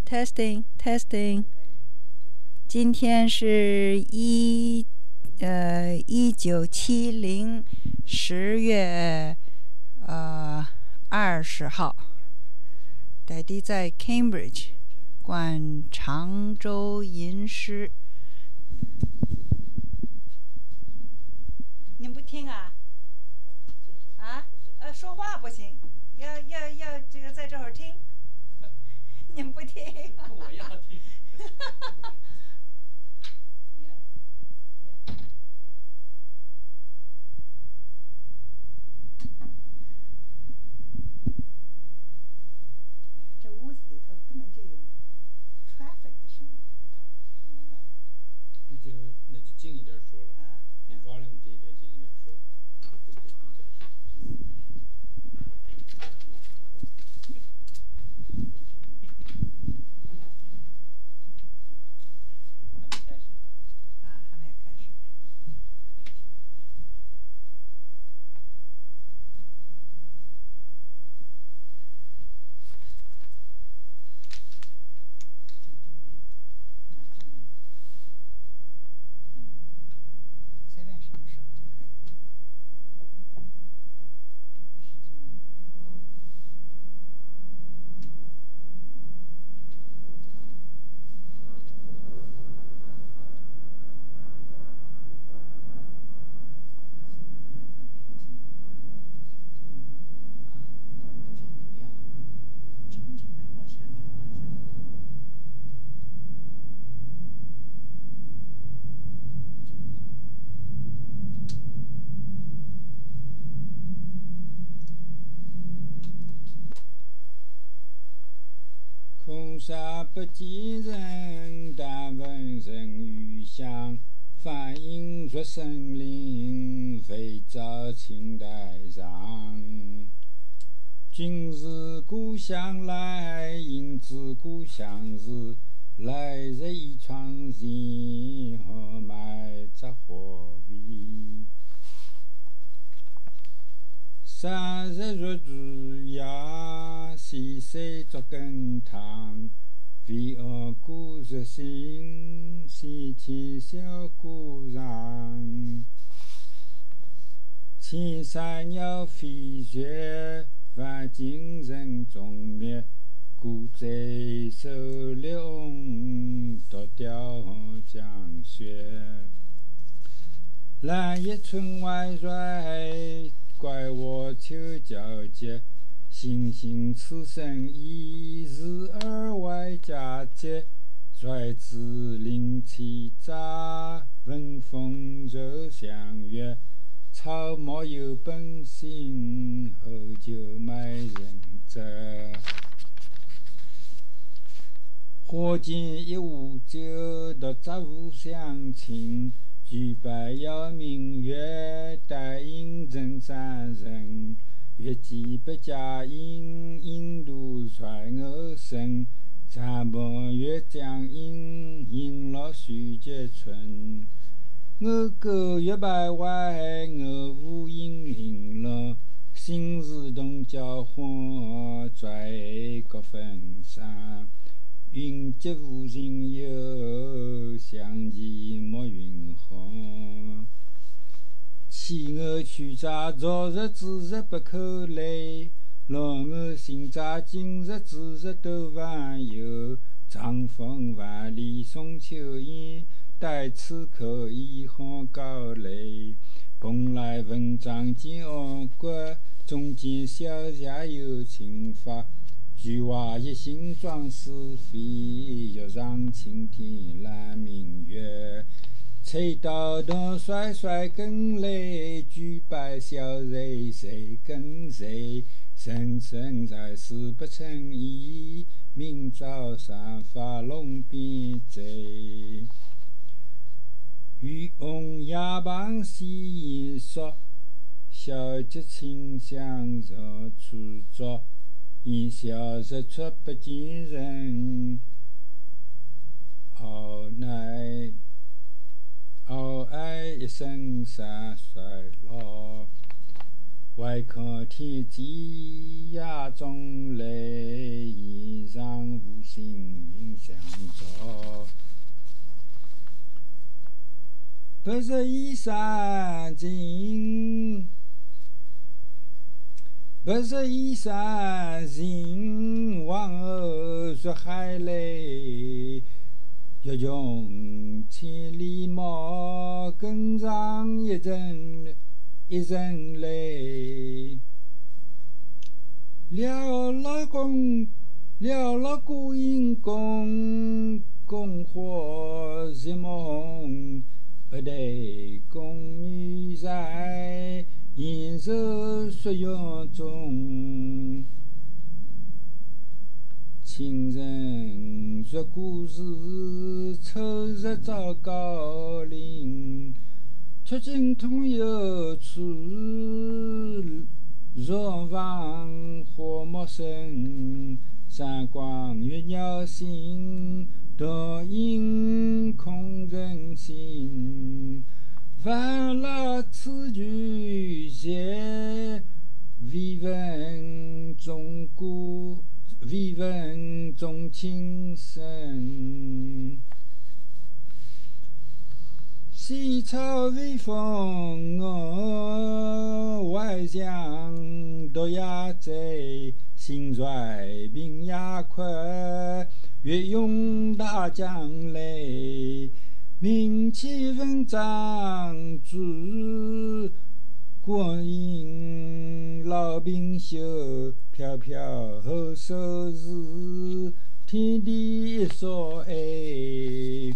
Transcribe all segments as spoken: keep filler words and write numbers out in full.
testing testing， 今天是一呃一九七零十月呃二十号，戴地在 Cambridge 管常州吟诗。你不听啊？啊？呃，说话不行，要要要这个在这会儿听。你们不听？ 我要听。 这屋子里头根本就有 traffic 的声音，没办法。 那就那就近一点说了， 啊， 比 volume 低一点，近一点说，会比较少。还没开始啊？ 啊，还没有开始。随便什么时候就可以。 空沙不见人，但闻人语响。梵音入森林，飞照青苔上。君自故乡来，应知故乡事。来日一窗前，何埋着火味？三日入主呀，细水作羹汤。为何故日新，先前小故人。千山鸟飞绝，万径人踪灭。故贼手流，独钓江雪。兰叶村外蕊，怪我秋交接。星星此生一日而外佳节。率子临其杂，闻风柔相约。草木有本性，后就埋人者。火箭一壶酒，独杂无相亲。举杯邀明月，待饮人三人。月既不佳音，引渡传我声。残梦月将阴，引落须结春。我歌月百外，我舞引铃落。心事同交欢，拽各分散。云集无人有，相见莫云好。弃我去乍，昨日之日不可累。落我心乍，今日之日都烦忧。长风万里送秋雁，待此可以好高垒。蓬莱文章见恶国，中间小侠有情法。菊花一心装是非，欲让青天揽明月。吹刀刀甩甩更累，举杯笑谁谁跟谁。生生在世不称意，明朝散发龙边贼。渔翁哑棒戏言说，小节清香若出作。言笑日出不见人，傲乃傲哀一生三衰老。外来看天际呀中来，衣裳无心云相照。白日依山尽，白日依山尽，望儿入海来。欲穷千里目，跟上一阵一人来。了了公，了了孤影共，共火日梦。不待宫女在，燕首雪拥中。情人说故事，秋日照高岭。曲径通幽处，若望花木深。山光悦鸟心，独影空人心。万籁此句闲，未闻钟鼓，未闻钟磬声。西草微风哦，外向独鸦在。心衰病也快，月涌大江来。名气文章主，国营老兵休。飘飘后首是，天地一说爱。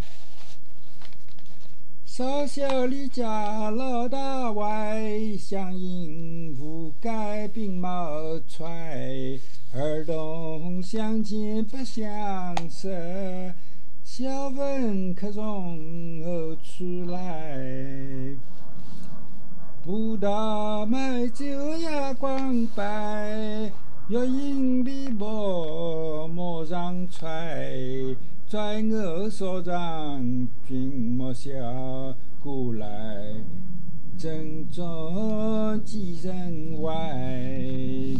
少小离家老大歪，乡音无改鬓毛衰。儿童相见不相识，笑问客从何处来。不到买酒也光摆，月影里薄陌上揣。在我所长，君莫笑，古来正中几人外。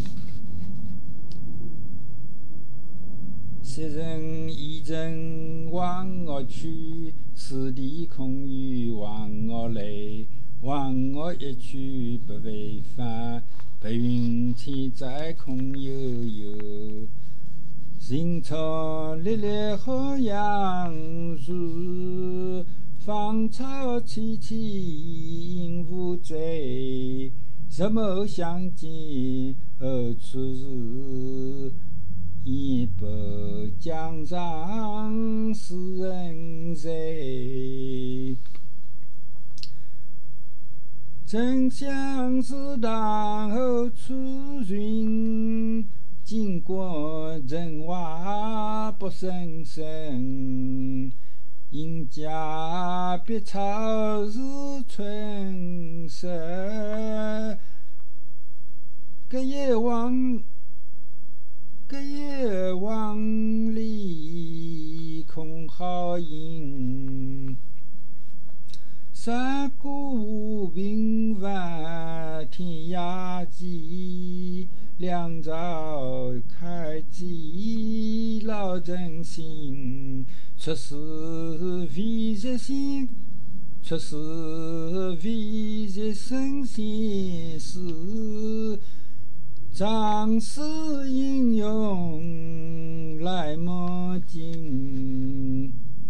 昔人一人望我去，此地空余望我来。望我一去不为返，白云千载空悠悠。行草历历好杨树，芳草萋萋鹦鹉嘴。日暮相见何处是？一杯江上使人醉。真相是当何处寻？经过人话不声声，应家别草是春色。隔夜望，隔夜望里空好影。山谷平凡天涯际，两朝开机老真心。出师为日心，出师为日生心事。仗势英勇来莫惊。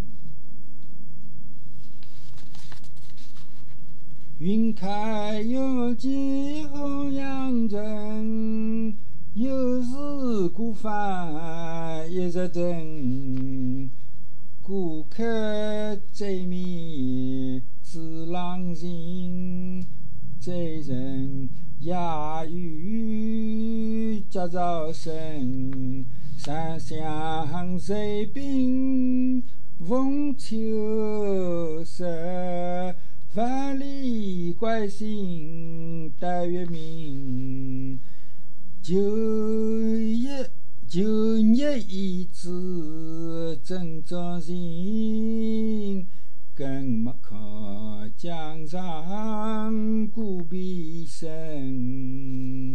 云开有迹红阳城，有时孤帆一日征。顾客贼迷自浪行，贼人哑语家早生。山乡贼兵逢秋色，万里怪星待月明。九月九月一枝正中人，更莫看江上古笔声。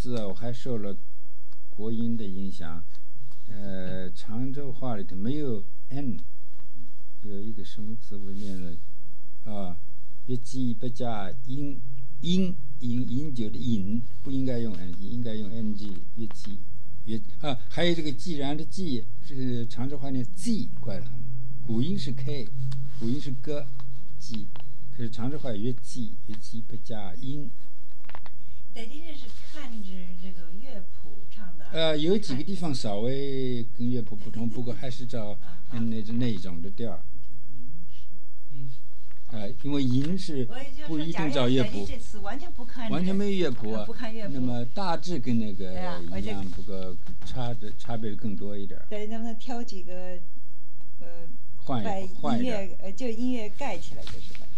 字啊，我还受了国音的影响。呃，常州话里头没有 n， 有一个什么字我念了啊，越记不加音音饮饮酒的饮不应该用 n， 应该用 ng 越记越啊，还有这个既然的既，这个常州话念 z 怪了，古音是 k， 古音是个记，可是常州话越记越记不加音。 戴金这是看着这个乐谱唱的。 呃，有几个地方稍微跟乐谱不同，不过还是照嗯那那一种的调儿。呃，因为吟是不一定照乐谱， 这次完全不看， 完全没有乐谱啊， 不看乐谱。 那么大致跟那个一样，不过差的差别更多一点。 对，能不能挑几个呃， 换把音乐呃就音乐盖起来就是了。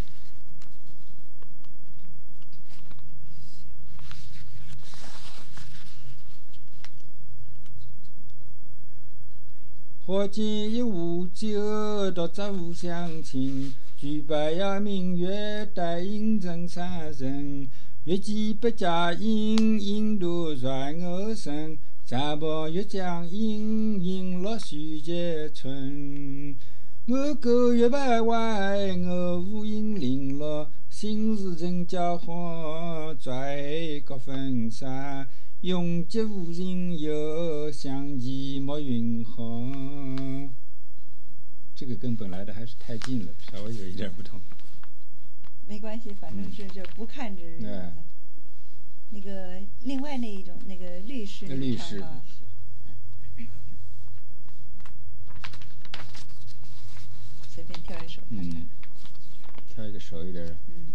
何见一壶酒，独酌无相亲。举杯邀明月，待饮正三人。月既不加饮，饮度软而生。茶薄欲将饮，饮落须结春。我歌月徘徊，我舞影零落。心事人交欢，拽各分散。永结无人有，相忆莫云河。这个跟本来的还是太近了，稍微有一点不同。 没关系，反正是就不看着。嗯、那个另外那一种那个律师， 律师， 随便挑一首看看。 嗯，挑一个熟一点的。 嗯。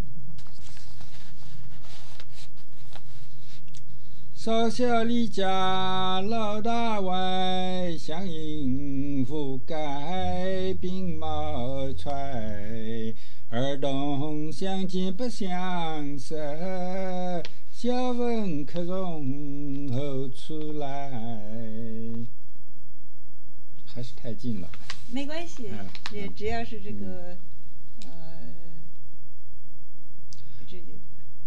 少小离家老大外，乡音覆盖鬓毛揣。儿童相见不相识，笑问客从何处来。还是太近了。 没关系，只、嗯、只要是这个，嗯、呃，这就。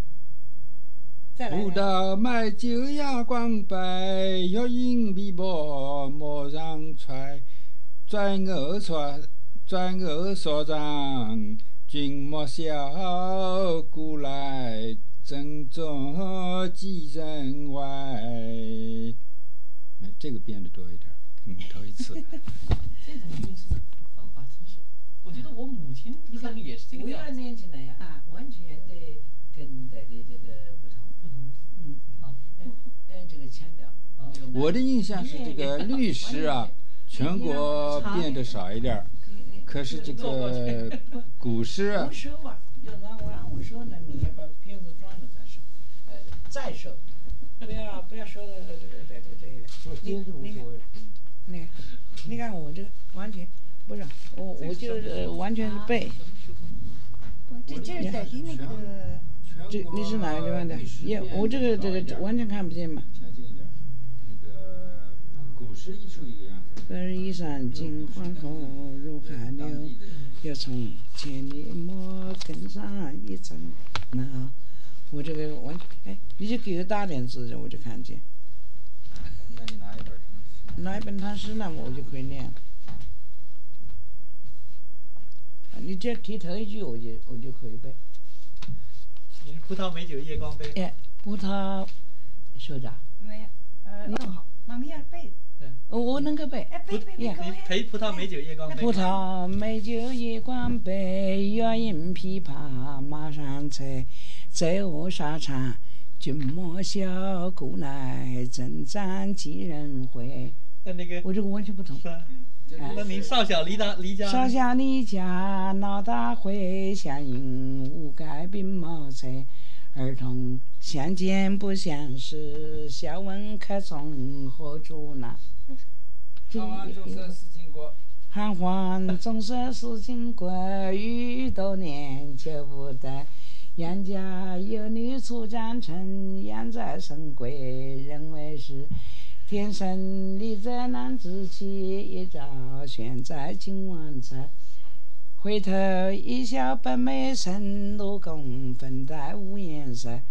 不到买酒夜光杯，欲饮未饱莫让揣。转我所转我所长，君莫笑，古来正中几人外。这个变得多一点，嗯，头一次。 这种韵式方法真是，我觉得我母亲唱也是这个调。 我要练起来呀，啊，完全的跟在的这个不同。嗯，好，呃，这个腔调。 我的印象是这个律师啊，全国变得少一点，可是这个古诗啊。 不收啊，要让我让我说呢，你要把片子装了再收，呃，再收，不要不要收的这个这个这一点。 你你看， 你你看我这个完全不是，我我就呃完全是背。 这这是在那个。 这你是哪个地方的？也我这个这个完全看不见嘛。 相近一点，那个古诗一出一个样子。 儿衣衫尽黄河入海流，要从千里莫更上一层楼。我这个完全哎，你就给我大点字，我就看见。 那你拿一本唐诗。 拿一本唐诗呢，我就可以念。你只要提头一句，我就我就可以背。 你是葡萄美酒夜光杯。 哎，葡萄，说的。 没有，呃， 你更好。 妈咪要背。 嗯。 我能够背。 哎，背背背。 你陪葡萄美酒夜光杯。 葡萄美酒夜光杯，月影琵琶马上催。醉卧沙场，君莫笑，古来征战几人回。 那那个。 我这个完全不同。 那您少小离家离家。 少小离家老大回，乡音无改鬓毛衰。儿童相见不相识，笑问客从何处来。 寒欢总是思亲国。 寒欢总是思亲国，欲多年求不得。杨家有女初长成，养在深闺人未识。天生丽质难自弃，一朝选在金碗菜。回头一笑本美声，卢公分带无颜色。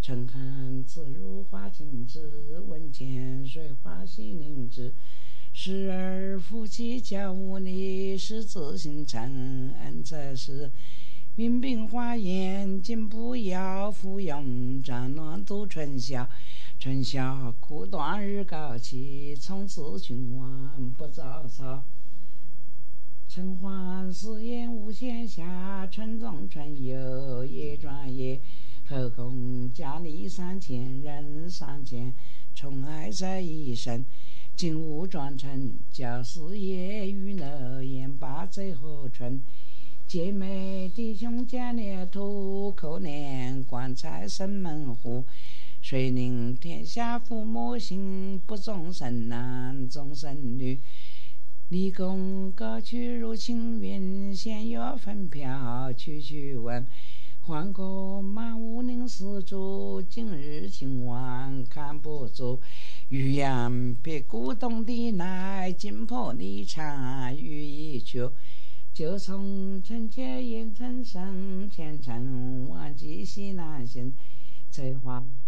春寒自入花径枝，闻泉水花溪凝枝。时而夫妻家务里，是自信承恩则是。云鬓花颜金不要，芙蓉帐暖度春宵。春宵苦短日高起，从此君王不早朝。春欢似烟无闲暇，春中春游夜转夜。后宫佳丽三千人，三千宠爱在一身。金屋妆成教师爷，玉楼宴罢醉和春。姐妹弟兄见列土，可怜棺材生门户。谁令天下父母心，不重生男重生女。立功高去如青云，闲月分飘去去问。换个满屋宁施主，今日今晚看不住。欲扬别古董的来，金破离场欲一去。就从春节宴成生，前程忘记西南行。翠花